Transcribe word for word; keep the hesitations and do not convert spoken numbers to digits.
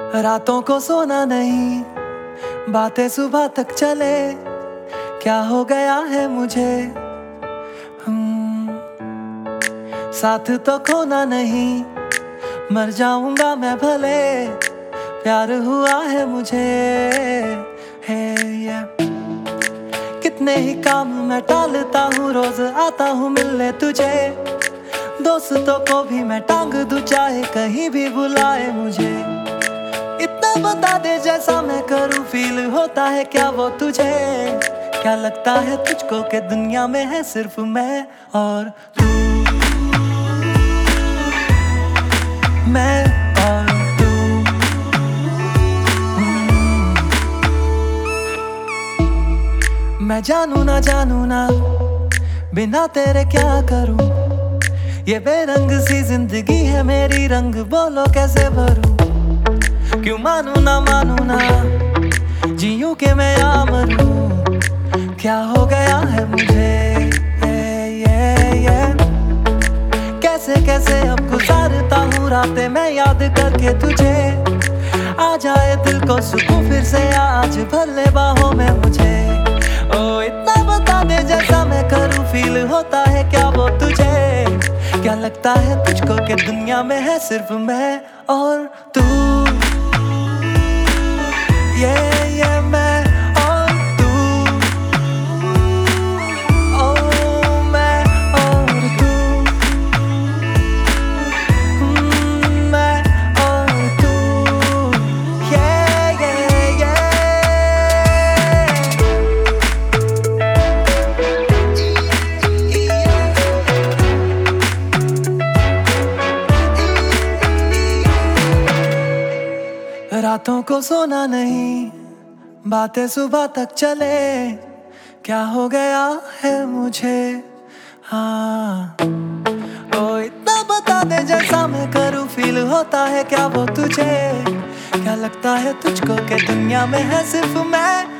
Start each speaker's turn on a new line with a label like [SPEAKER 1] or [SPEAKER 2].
[SPEAKER 1] रातों को सोना नहीं, बातें सुबह तक चले। क्या हो गया है मुझे, हम्म, साथ तो खोना नहीं, मर जाऊंगा मैं भले। प्यार हुआ है मुझे, है ये कितने ही काम मैं टालता हूँ, रोज आता हूँ मिलने तुझे। दोस्तों को भी मैं टांग दूं, चाहे कहीं भी बुलाए मुझे। इतना बता दे जैसा मैं करूं, फील होता है क्या वो तुझे? क्या लगता है तुझको कि दुनिया में है सिर्फ मैं और तू, मैं और तू। मैं जानू ना जानू ना बिना तेरे क्या करूं, ये बेरंग सी जिंदगी है मेरी, रंग बोलो कैसे भरूं। क्यों मानू ना मानू ना जीऊं के मैं या मरूं, क्या हो गया है मुझे, ये ये ये कैसे कैसे अब गुजारता हूँ रातें मैं याद करके तुझे। आ जाए दिल को सुकून फिर से, आज भर ले बाहों में मुझे। ओ इतना बता दे जैसा मैं करूं, फील होता है क्या वो तुझे? क्या लगता है तुझको कि दुनिया में है सिर्फ मैं और तू, ये ये मैं और तू, ओ मैं और तू, मैं और तू, ये ये ये रातों को सोना नहीं, बातें सुबह तक चले। क्या हो गया है मुझे, हाँ ओ इतना बता दे जैसा मैं करूं, फील होता है क्या वो तुझे? क्या लगता है तुझको कि दुनिया में है सिर्फ मैं